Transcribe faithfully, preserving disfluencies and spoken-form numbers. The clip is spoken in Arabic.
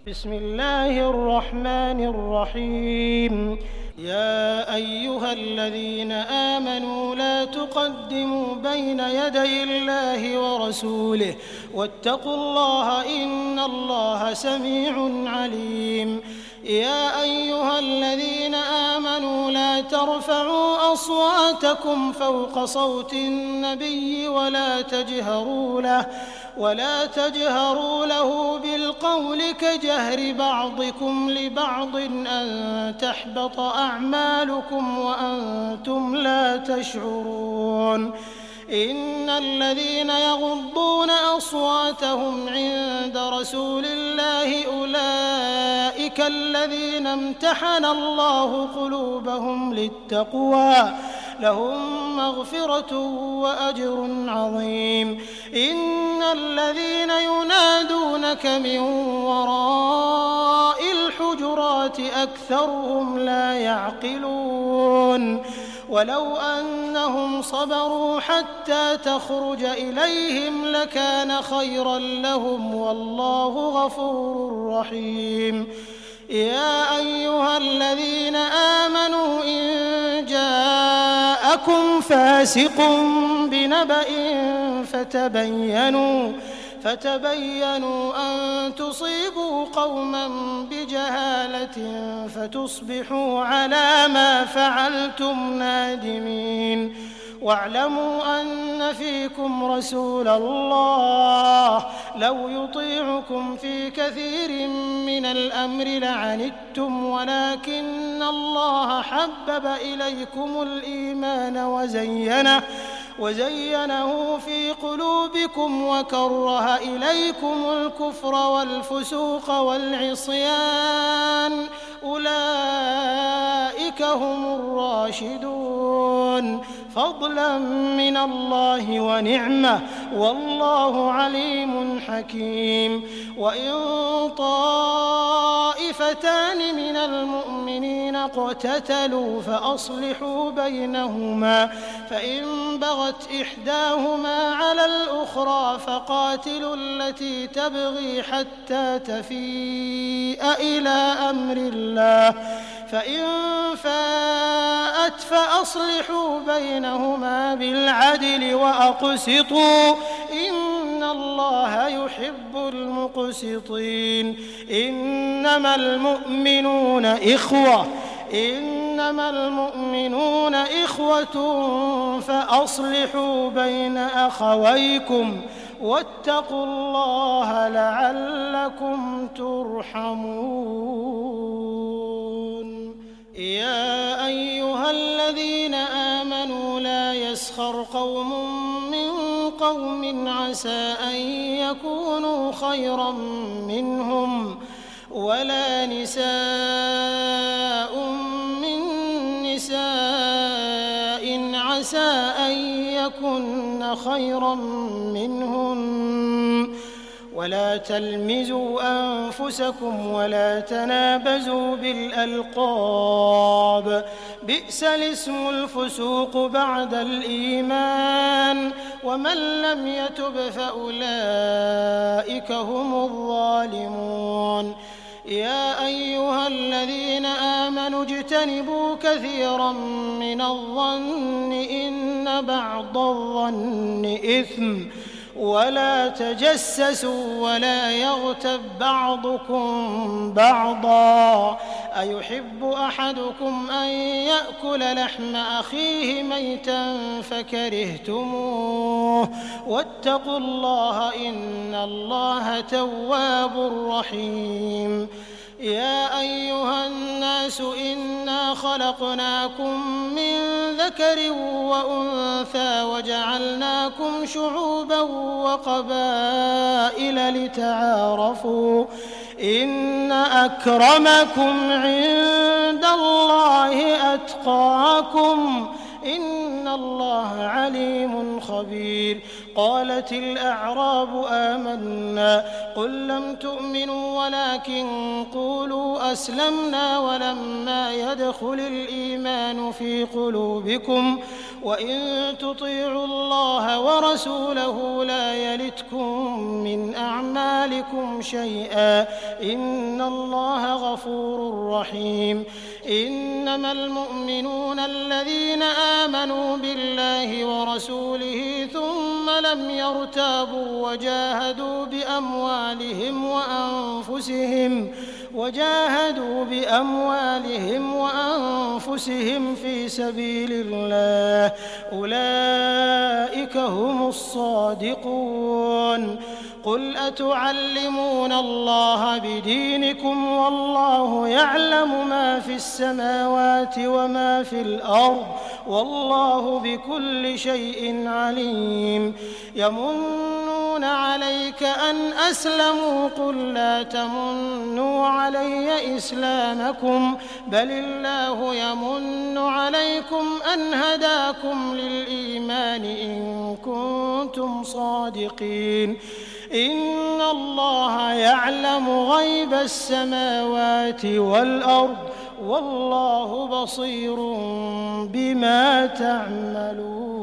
بسم الله الرحمن الرحيم. يا أيها الذين آمنوا لا تقدموا بين يدي الله ورسوله واتقوا الله إن الله سميع عليم. يا أيها الذين آمنوا لا ترفعوا أصواتكم فوق صوت النبي ولا تجهروا له ولا تجهروا له بالقول كجهر بعضكم لبعض أن تحبط أعمالكم وأنتم لا تشعرون. إن الذين يغضون أصواتهم عند رسول الله أولئك الذين امتحن الله قلوبهم للتقوى لهم مغفرة وأجر عظيم. إن الذين ينادونك من وراء الحجرات أكثرهم لا يعقلون. ولو أنهم صبروا حتى تخرج إليهم لكان خيرا لهم والله غفور رحيم. يا أيها الذين آمنوا إن جاءكم فاسق بنبأ فتبينوا فتبينوا أن تصيبوا قوما بجهالة فتصبحوا على ما فعلتم نادمين. واعلموا أن فيكم رسول الله لو يطيعكم في كثير من الأمر لعنتم ولكن الله حبب إليكم الإيمان وزينه وزينه في قلوبكم وكره إليكم الكفر والفسوق والعصيان أولئك هم الراشدون فضلا من الله ونعمة والله عليم حكيم. وإن طائفتان من المؤمنين اقتتلوا فأصلحوا بينهما فإن بغت إحداهما على الأخرى فقاتلوا التي تبغي حتى تفيء إلى أمر الله فإن فاءت فأصلحوا بينهما بالعدل وأقسطوا إن الله يحب المقسطين. إنما المؤمنون إخوة إنما المؤمنون إخوة فأصلحوا بين أخويكم واتقوا الله لعلكم ترحمون. يا أيها الذين آمنوا لا يسخر قوم من قوم عسى أن يكونوا خيرا منهم ولا نساء من نساء عسى أن يكن خيرا منهن ولا تلمزوا أنفسكم ولا تنابزوا بالألقاب بئس الاسم الفسوق بعد الإيمان ومن لم يتب فأولئك هم الظالمون. يا أيها الذين آمنوا اجتنبوا كثيرا من الظن إن بعض الظن إثم ولا تجسسوا ولا يغتب بعضكم بعضا أيحب أحدكم أن يأكل لحم أخيه ميتا فكرهتموه واتقوا الله إن الله تواب رحيم. يا أيها الناس إنا خلقناكم من ذكر وأنثى وجعلناكم شعوبا وقبائل لتعارفوا إن أكرمكم عند الله أتقاكم إن الله عليم خبير. قالت الأعراب آمنا قل لم تؤمنوا ولكن قولوا أسلمنا ولما يدخل الإيمان في قلوبكم وإن تطيعوا الله ورسوله لا يلتكم من أعمالكم شيئا إن الله غفور رحيم إنما المؤمنون الذين آمنوا بالله ورسوله ثم لم يرتابوا وجاهدوا بأموالهم وأنفسهم وجاهدوا بأموالهم وأنفسهم في سبيل الله أولئك هم الصادقون قل أتعلمون الله بدينكم والله يعلم ما في السماوات وما في الأرض والله بكل شيء عليم يمنون عليك أن أسلموا قل لا تمنوا علي إسلامكم بل الله يمن عليكم أن هداكم للإيمان إن كنتم صادقين إن الله يعلم غيب السماوات والأرض والله بصير بما تعملون